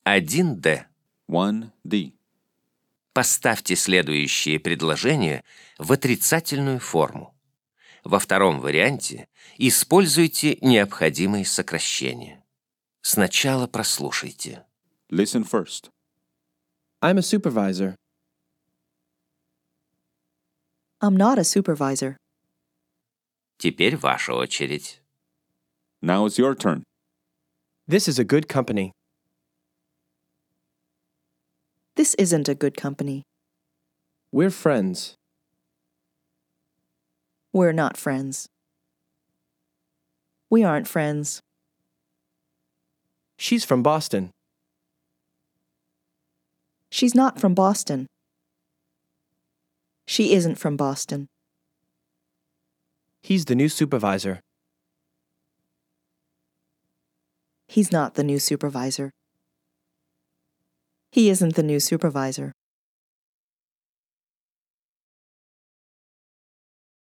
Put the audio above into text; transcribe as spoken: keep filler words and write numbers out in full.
один дэ. one D. Поставьте следующие предложения в отрицательную форму. Во втором варианте используйте необходимые сокращения. Сначала прослушайте. Listen first. I'm a supervisor. I'm not a supervisor. Теперь ваша очередь. Now it's your turn. This is a good company. This isn't a good company. We're friends. We're not friends. We aren't friends. She's from Boston. She's not from Boston. She isn't from Boston. He's the new supervisor. He's not the new supervisor. He isn't the new supervisor.